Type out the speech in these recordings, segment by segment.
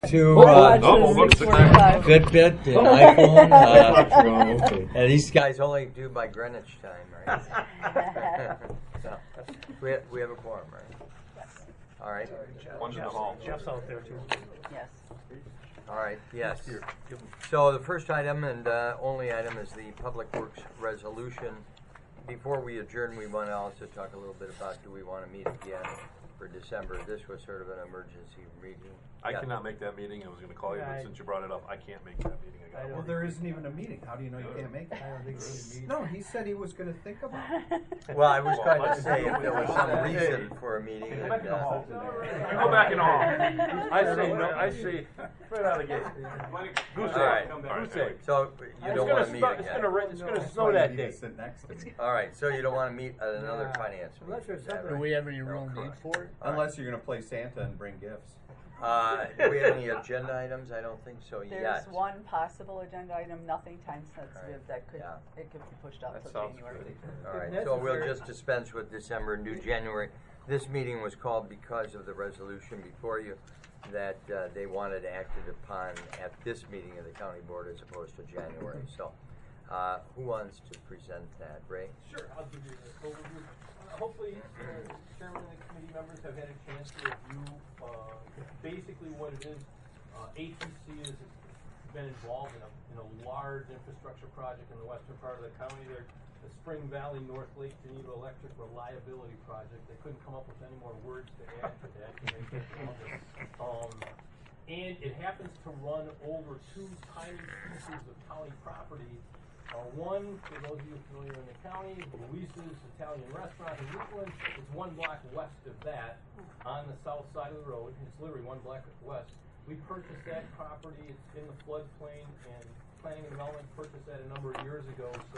To Fitbit and iPhone. And these guys only do by Greenwich time, right? So, we have a quorum, right? Yes. All right. One's in the hall. Jeff's out there too. Yes. All right, yes. So the first item and only item is the Public Works resolution. Before we adjourn, we want to also talk a little bit about, do we want to meet again for December? This was sort of an emergency meeting. I cannot make that meeting. I was going to call you, but since you brought it up, I can't make that meeting. Well, there isn't even a meeting. How do you know you can't make it? I don't think it's a meeting. No, he said he was going to think about it. Well, I was trying to say if there was some reason for a meeting. Go back in the hall. Go back in the hall. I say no. I say right out of the gate. Goose egg. Goose egg. So you don't want to meet again. It's going to snow that day. Sit next to me. All right, so you don't want to meet at another finance meeting. Unless there's is that something. right? Do we have any real need for it? Unless you're going to play Santa and bring gifts. Do we have any agenda items? I don't think so yet. There's one possible agenda item, nothing time sensitive, Right. that could, Yeah. it could be pushed out That till sounds January. good. All right, If so we'll necessary. just dispense with December and do January. This meeting was called because of the resolution before you that they wanted acted upon at this meeting of the county board as opposed to January. So, who wants to present that? Ray? Sure, I'll give you the overview. Hopefully, Chairman and the committee members have had a chance to review basically what it is. ATC has been involved in a large infrastructure project in the western part of the county. They're the Spring Valley North Lake Geneva Electric Reliability Project. They couldn't come up with any more words to add to that. And it happens to run over two tiny pieces of county property. One, for those of you familiar in the county, Luisa's Italian Restaurant in Newfoundland. It's one block west of that on the south side of the road. It's literally one block west. We purchased that property. It's in the floodplain, and Planning and Development purchased that a number of years ago. So,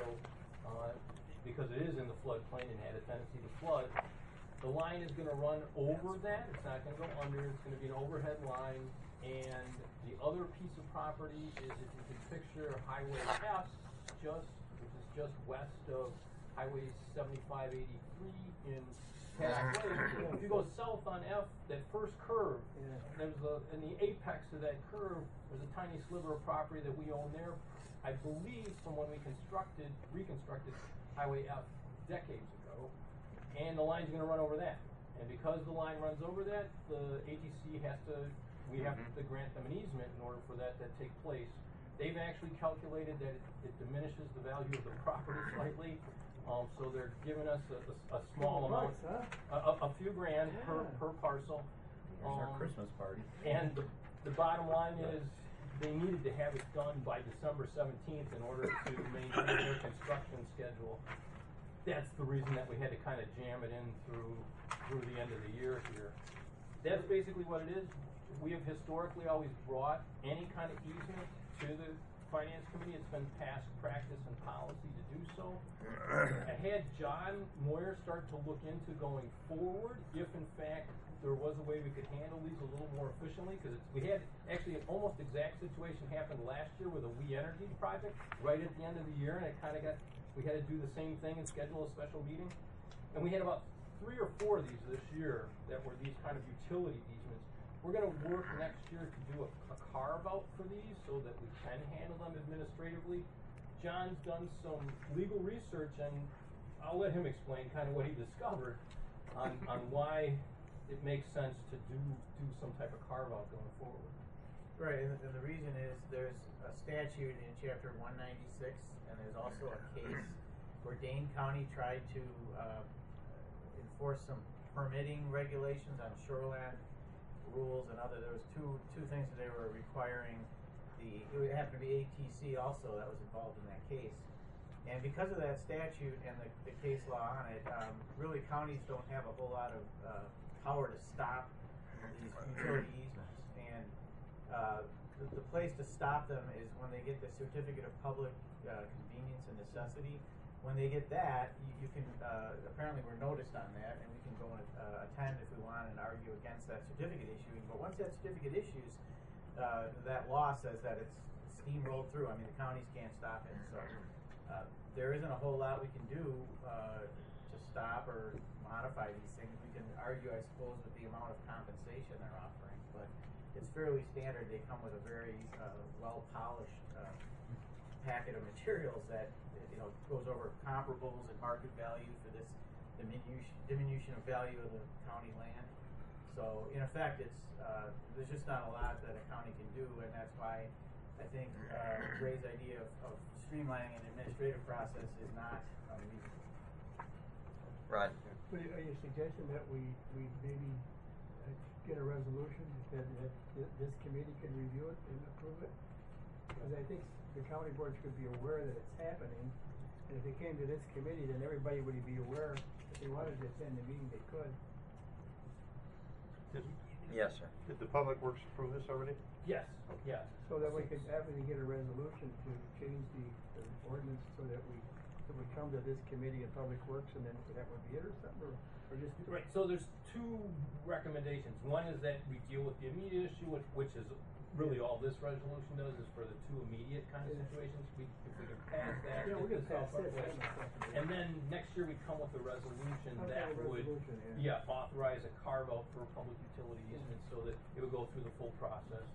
because it is in the floodplain and had a tendency to flood, the line is going to run over that. It's not going to go under. It's going to be an overhead line. And the other piece of property is, if you can picture Highway F, which is just west of Highway 7583 in Pass Lake. If you go south on F, that first curve, in the apex of that curve, there's a tiny sliver of property that we own there. I believe from when we reconstructed Highway F decades ago, and the line's going to run over that. And because the line runs over that, the ATC we have to grant them an easement in order for that to take place. They've actually calculated that it diminishes the value of the property slightly, so they're giving us a small amount, a few grand per parcel. Here's our Christmas party. And the bottom line is they needed to have it done by December 17th in order to maintain their construction schedule. That's the reason that we had to kind of jam it in through the end of the year here. That's basically what it is. We have historically always brought any kind of easement to the Finance Committee. It's been past practice and policy to do so. I had John Moyer start to look into going forward if in fact there was a way we could handle these a little more efficiently, because we had actually an almost exact situation happen last year with a We Energy project right at the end of the year, and it kind of we had to do the same thing and schedule a special meeting. And we had about 3 or 4 of these this year that were these kind of utility easements. We're going to work next year to do a carve-out for these so that we can handle them administratively. John's done some legal research, and I'll let him explain kind of what he discovered on why it makes sense to do some type of carve-out going forward. Right, and the reason is there's a statute in Chapter 196, and there's also a case where Dane County tried to enforce some permitting regulations on shoreland rules and other. There was two things that they were requiring. It happened to be ATC also that was involved in that case. And because of that statute and the case law on it, really counties don't have a whole lot of power to stop these utility easements. And the place to stop them is when they get the certificate of public convenience and necessity. When they get that, you can, apparently we're noticed on that, and we can go and attend if we want and argue against that certificate issuing. But once that certificate issues, that law says that it's steamrolled through. I mean, the counties can't stop it. So there isn't a whole lot we can do to stop or modify these things. We can argue, I suppose, with the amount of compensation they're offering. But it's fairly standard. They come with a very well polished packet of materials that goes over comparables and market value for this diminution of value of the county land. So in effect, it's there's just not a lot that a county can do, and that's why I think Ray's idea of streamlining an administrative process is not unreasonable. Ron? But are you suggesting that we maybe get a resolution that this committee can review it and approve it? Because I think the county boards could be aware that it's happening, and if it came to this committee, then everybody would be aware. If they wanted to attend the meeting, they could. Yes, sir. Did the Public Works approve this already? Yes, yes. So that we could happily get a resolution to change the ordinance so that we come to this committee in Public Works, and then that would be it or something, or just. Right, so there's two recommendations. One is that we deal with the immediate issue, which is really all this resolution does, is for the two immediate kind of situations. If we can pass that, Yeah, we get can this pass off our this, plate. I'm not seconding it. And then next year we come with a resolution Okay, that would, resolution, authorize a carve out for public utility easement so that it would go through the full process.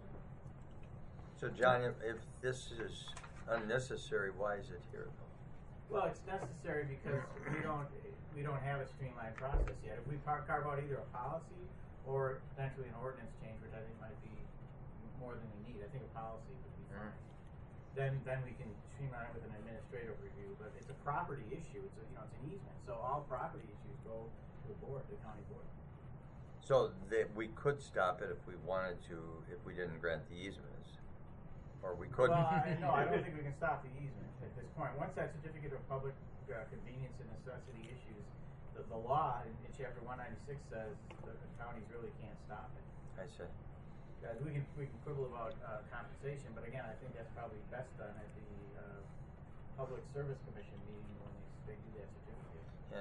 So John, if this is unnecessary, why is it here though? Well, it's necessary because we don't have a streamlined process yet. If we carve out either a policy or potentially an ordinance change, which I think might be more than we need, I think a policy would be fine. Then we can streamline it with an administrative review. But it's a property issue. It's it's an easement. So all property issues go to the board, the county board. So that we could stop it if we wanted to, if we didn't grant the easements, or we couldn't. Well, no, I don't think we can stop the easement at this point. Once that certificate of public convenience and necessity issues, the law in chapter 196 says the counties really can't stop it. I see. We can quibble about compensation, but again, I think that's probably best done at the Public Service Commission meeting when they do that certificate. And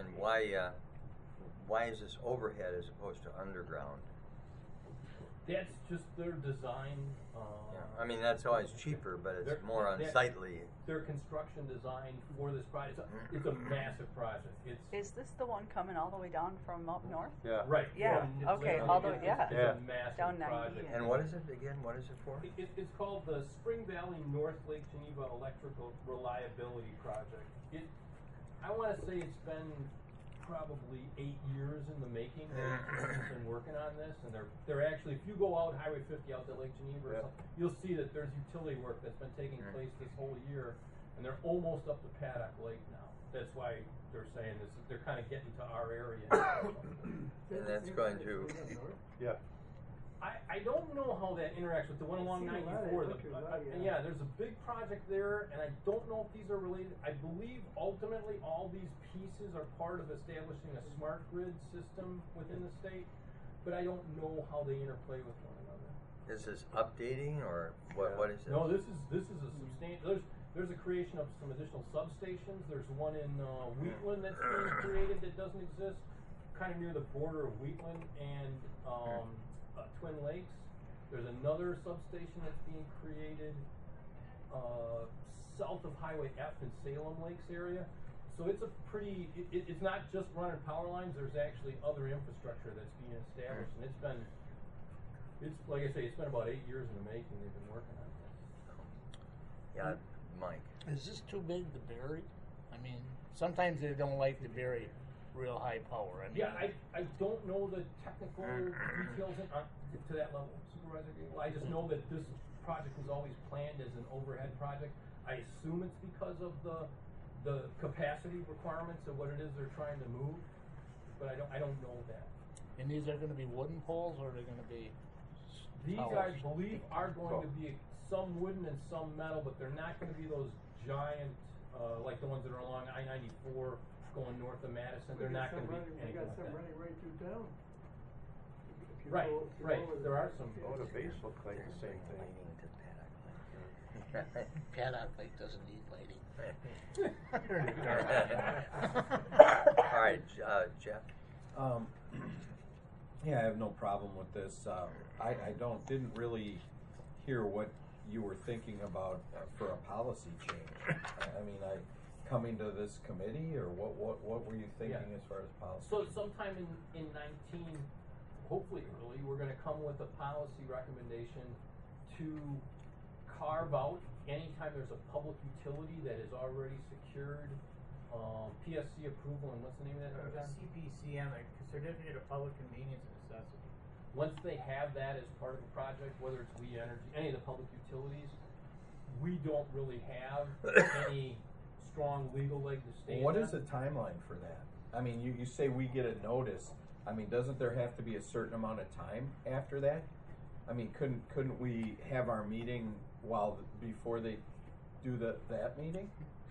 why is this overhead as opposed to underground? That's just their design. I mean, that's always cheaper, but it's more unsightly. Their construction design for this project, it's a massive project. Is this the one coming all the way down from up north? Yeah. Right. Yeah, okay, all the way, It's Yeah. a massive Down 90, project. yeah. And what is it again? What is it for? It's called the Spring Valley North Lake Geneva Electrical Reliability Project. I want to say it's been probably 8 years in the making. They've been working on this, and they're actually, if you go out Highway 50 out to Lake Geneva, or something, you'll see that there's utility work that's been taking place this whole year, and they're almost up to Paddock Lake now. That's why they're saying this. They're kind of getting to our area. And that's going to. Yeah. I don't know how that interacts with the one along I've seen a lot of 94. electric, Yeah, there's a big project there, and I don't know if these are related. I believe ultimately all these pieces are part of establishing a smart grid system within the state, but I don't know how they interplay with one another. Is this updating or what? What is it? No, this is a substantial. There's a creation of some additional substations. There's one in Wheatland that's being created that doesn't exist, kind of near the border of Wheatland and Twin Lakes. There's another substation that's being created south of Highway F in Salem Lakes area. So it's a pretty. It's not just running power lines. There's actually other infrastructure that's being established, and it's like I say, it's been about 8 years in the making. They've been working on this. Yeah, Mike. Is this too big to bury? I mean, sometimes they don't like to bury real high power. I mean, Yeah, I don't know the technical details to that level, Supervisor Gable. I just know that this project was always planned as an overhead project. I assume it's because of the capacity requirements of what it is they're trying to move, but I don't know that. and these are going to be wooden poles, or are they going to be? These, towers? I believe, are going to be some wooden and some metal, but they're not going to be those giant, like the ones that are along I-94 going north of Madison. They're not going to be We anything got like some that. running right through town. If you Right, go- if you right. go over There are some. Oh, the base looks like the same thing. Paddock Lake doesn't need lighting. All right, Jeff. Yeah, I have no problem with this. I didn't really hear what you were thinking about for a policy change. I mean, coming to this committee, or what were you thinking as far as policy? So sometime in 19, hopefully early, we're gonna come with a policy recommendation to carve out anytime there's a public utility that is already secured, PSC approval, and what's the name of that, John? CPCN, the Certificate of Public Convenience and Necessity. Once they have that as part of the project, whether it's We Energy, any of the public utilities, we don't really have any strong legal leg to stand on. What is the timeline for that? I mean, you say we get a notice. I mean, doesn't there have to be a certain amount of time after that? I mean, couldn't we have our meeting before they do that meeting?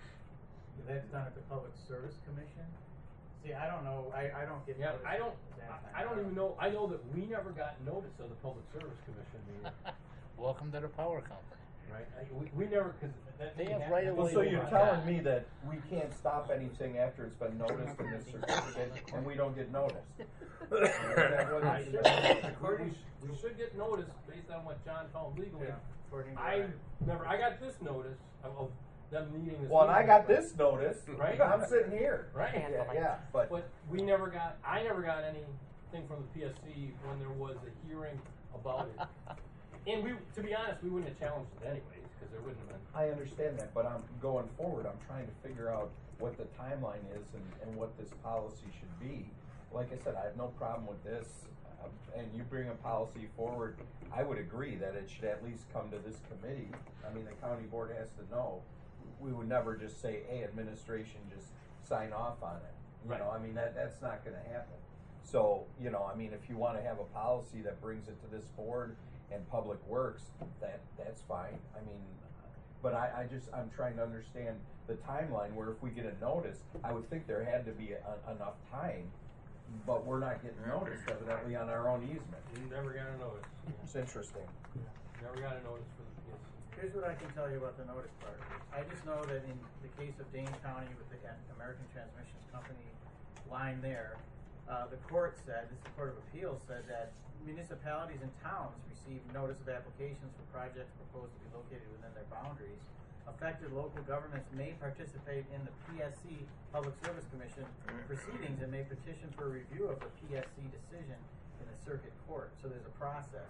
That's done at the Public Service Commission. See, I don't know, I don't get Yeah, notice I don't, at that time. I don't even know, I know that we never got notice of the Public Service Commission meeting, Welcome to the power company. right? We never, cause that. They didn't have happen. right of Well, way so over you're that. telling me that we can't stop anything after it's been noticed in this certificate, and we don't get noticed? Is that what I it should, is? we should get notice based on what John found legally. Yeah, according to I that. I got this notice of them needing this. Well, and I meeting, got but- this notice. Right. I'm sitting here. Right. Yeah, but But I never got anything from the PSC when there was a hearing about it. And to be honest, we wouldn't have challenged it anyways, because there wouldn't have been. I understand that, but I'm going forward, I'm trying to figure out what the timeline is and what this policy should be. Like I said, I have no problem with this, and you bring a policy forward, I would agree that it should at least come to this committee. I mean, the county board has to know. We would never just say, hey, administration, just sign off on it. You Right. know, I mean, that's not gonna happen. So, you know, I mean, if you wanna have a policy that brings it to this board and Public Works, that's fine. I mean, but I'm trying to understand the timeline where if we get a notice, I would think there had to be enough time, but we're not getting noticed evidently on our own easement. We never got a notice. It's interesting. Never got a notice for the PSC. Here's what I can tell you about the notice part. I just know that in the case of Dane County with the American Transmissions Company line there, the court said, this is the Court of Appeals said that municipalities and towns receive notice of applications for projects proposed to be located within their boundaries. Affected local governments may participate in the PSC Public Service Commission proceedings and may petition for a review of the PSC decision in the circuit court. So there's a process,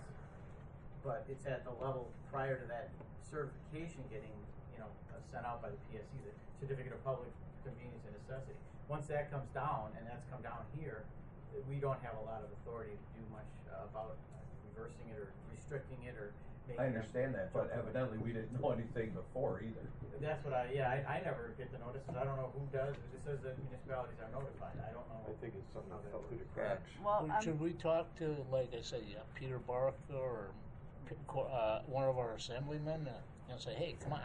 but it's at the level prior to that certification getting, sent out by the PSC, the Certificate of Public Convenience and Necessity. Once that comes down, and that's come down here, we don't have a lot of authority to do much about reversing it or restricting it or making I understand that, but evidently we didn't know anything before either. That's what I never get the notices. I don't know who does, but it says that municipalities are notified. I don't know. I think it's something that fell through the cracks. Well, Should we talk to, like I said, Peter Barker or one of our assemblymen and say, hey, come on,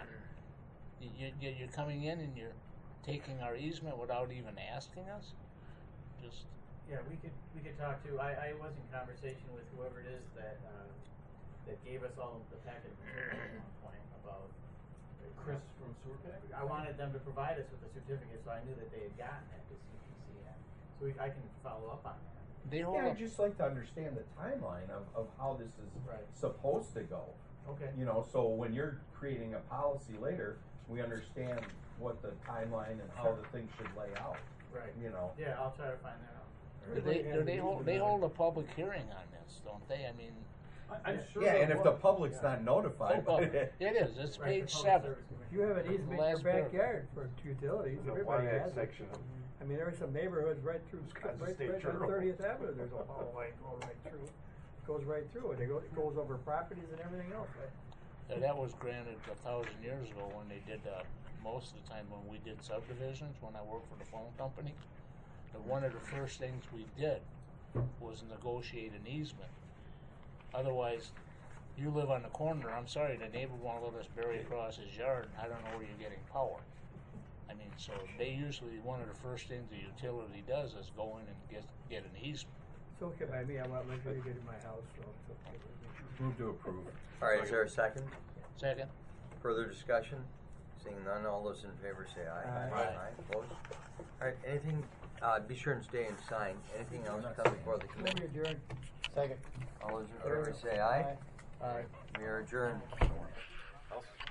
you're coming in and you're taking our easement without even asking us? Just Yeah, we could talk to. I was in conversation with whoever it is that gave us all of the packet of materials at one point about Chris from Surtech? I wanted them to provide us with a certificate, so I knew that they had gotten it to CPCN. So I can follow up on that. they hold Yeah, up. I'd just like to understand the timeline of how this is Right. supposed to go. Okay. So when you're creating a policy later, we understand what the timeline and how the thing should lay out. Right. Yeah, I'll try to find that out. They hold a public hearing on this, don't they? I mean, I'm sure. and they if will. the public's not notified, oh, it is. It's Right, page the Public 7. Service Commission. If you have an easement in your Last paragraph. backyard for utilities, The everybody Wyatt has it. section of I mean, there are some neighborhoods right through, Wisconsin right State on Journal. 30th Avenue, there's a whole line going right through. Goes right through it, it goes over properties and everything else. That was granted 1,000 years ago when they did, most of the time when we did subdivisions, when I worked for the phone company. One of the first things we did was negotiate an easement. Otherwise, you live on the corner, I'm sorry, the neighbor won't let us bury across his yard, and I don't know where you're getting power. I mean, so they usually, one of the first things the utility does is go in and get an easement. It's okay by me, I want luxury to get in my house, so it's okay with me. move to approve. All right, is there a second? Second? Further discussion? Seeing none, all those in favor say aye. Aye. Aye. Opposed? All right, anything, be sure and stay and sign. Anything else come before the Let me committee? adjourn. Second. All those in favor say aye. Aye. We are adjourned.